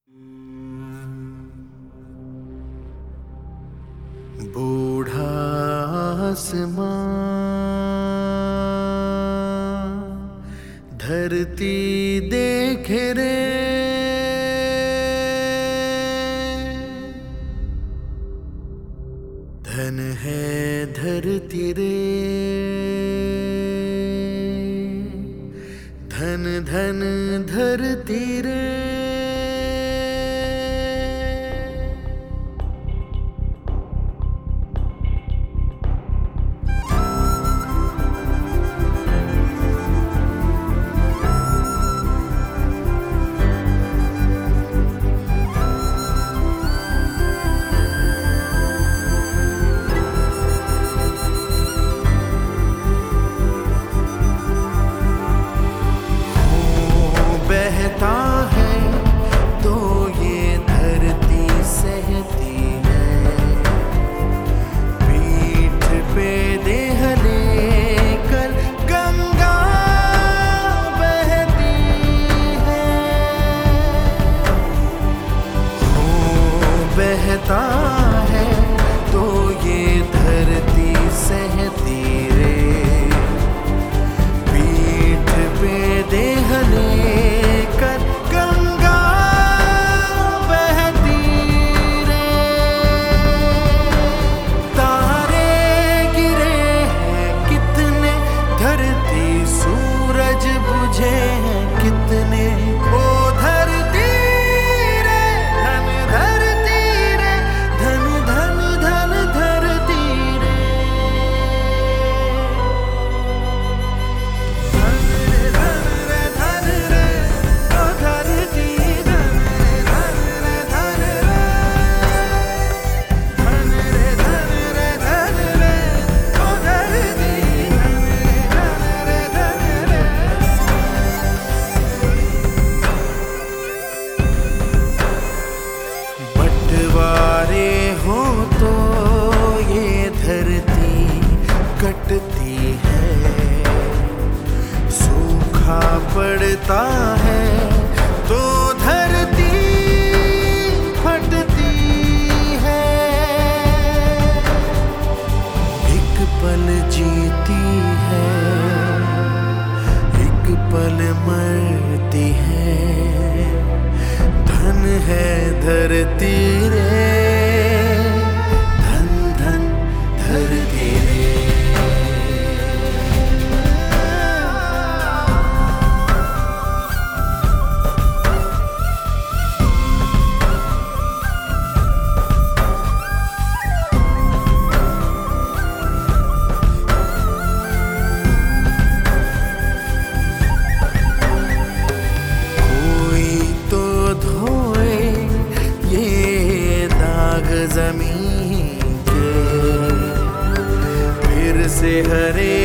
बूढ़ा आसमां धरती देख रे, धन है धरती रे, धन धन धरती रे। बहता है तो ये धरती सहती है, पीठ पे देह लेकर गंगा बहती है। बहता है तो ये धरती सहती रे, पीठ पे देह लेकर गंगा बहती रे। तारे गिरे हैं कितने, धरती सूरज बुझे हैं कितने। ओ धरती रे, धन धरती रे, धन धन धन धरती रे। धन रे धन रे धन रे, ओ धरती धन रे धन रे धन रे। धन रे धन रे धन रे, ओ धरती धन रे धन रे। बंटवारे हो तो ये धरती कटती है, सूखा पड़ता है तो धरती फटती है। एक पल जीती है, एक पल मरती है, धन है धरती रे, धन धन धरती रे। कोई तो धोए ये दाग जमीन के, फिर से हरे